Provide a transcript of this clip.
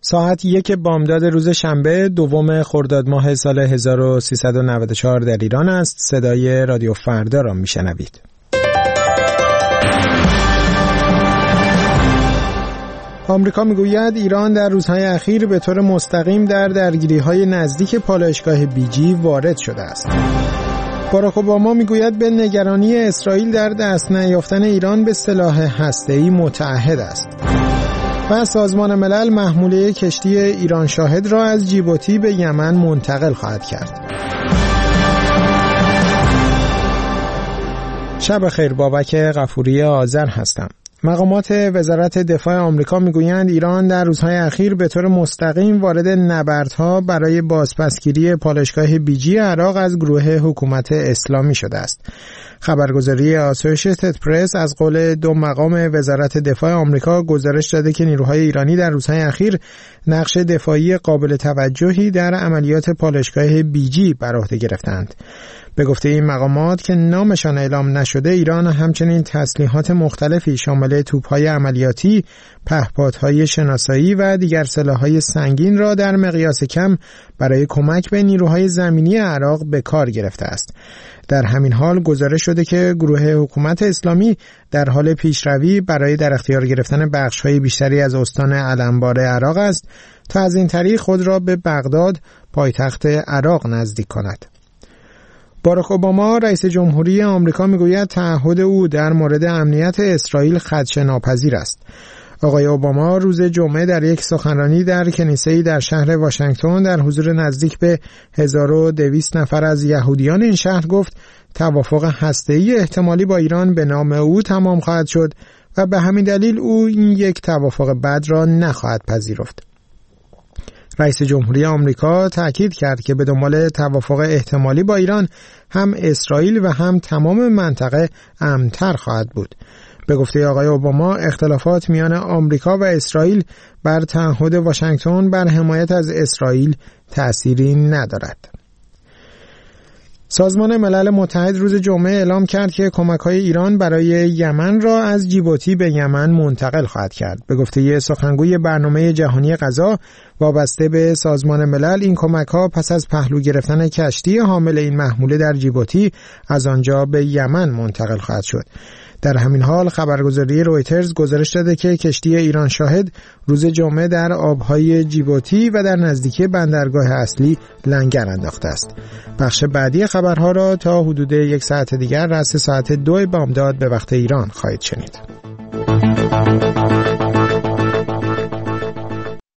ساعت 1 بامداد روز شنبه دوم خرداد ماه سال 1394 در ایران است. صدای رادیو فردا را میشنوید. آمریکا میگوید ایران در روزهای اخیر به طور مستقیم در درگیری‌های نزدیک پالایشگاه بیجی وارد شده است. باراک اوباما میگوید به نگرانی اسرائیل در دست نیافتن ایران به سلاح هسته‌ای متعهد است. و سازمان ملل محموله کشتی ایران شاهد را از جیبوتی به یمن منتقل خواهد کرد. شب خیر، بابک غفوری آذر هستم. مقامات وزارت دفاع آمریکا میگویند ایران در روزهای اخیر به طور مستقیم وارد نبردها برای بازپسگیری پالایشگاه بیجی عراق از گروه حکومت اسلامی شده است. خبرگزاری آسوشیتد پرس از قول دو مقام وزارت دفاع آمریکا گزارش داده که نیروهای ایرانی در روزهای اخیر نقش دفاعی قابل توجهی در عملیات پالایشگاه بیجی بر عهده گرفتند. به گفته این مقامات که نامشان اعلام نشده، ایران همچنین تسلیحات مختلفی شامل توپ‌های عملیاتی، پهپادهای شناسایی و دیگر سلاح‌های سنگین را در مقیاس کم برای کمک به نیروهای زمینی عراق به کار گرفته است. در همین حال گزارش شده که گروه حکومت اسلامی در حال پیشروی برای در اختیار گرفتن بخش‌های بیشتری از استان علمبار عراق است تا از این طریق خود را به بغداد، پایتخت عراق، نزدیک کند. باراک اوباما رئیس جمهوری آمریکا میگوید تعهد او در مورد امنیت اسرائیل خدشه‌ناپذیر است. آقای اوباما روز جمعه در یک سخنرانی در کنیسه‌ای در شهر واشنگتن در حضور نزدیک به 1200 نفر از یهودیان این شهر گفت توافق هسته‌ای احتمالی با ایران به نام او تمام خواهد شد و به همین دلیل او این یک توافق بد را نخواهد پذیرفت. رئیس جمهوری آمریکا تأکید کرد که به دنبال توافق احتمالی با ایران هم اسرائیل و هم تمام منطقه امن‌تر خواهد بود. به گفته آقای اوباما اختلافات میان آمریکا و اسرائیل بر تعهد واشنگتن بر حمایت از اسرائیل تأثیری ندارد. سازمان ملل متحد روز جمعه اعلام کرد که کمک‌های ایران برای یمن را از جیبوتی به یمن منتقل خواهد کرد. به گفته سخنگوی برنامه جهانی غذا وابسته به سازمان ملل، این کمک‌ها پس از پهلو گرفتن کشتی حامل این محموله در جیبوتی از آنجا به یمن منتقل خواهد شد. در همین حال خبرگزاری رویترز گزارش داده که کشتی ایران شاهد روز جمعه در آبهای جیبوتی و در نزدیکی بندرگاه اصلی لنگر انداخته است. بخش بعدی خبرها را تا حدود 1 ساعت دیگر رأس ساعت 2 بامداد به وقت ایران خواهید شنید.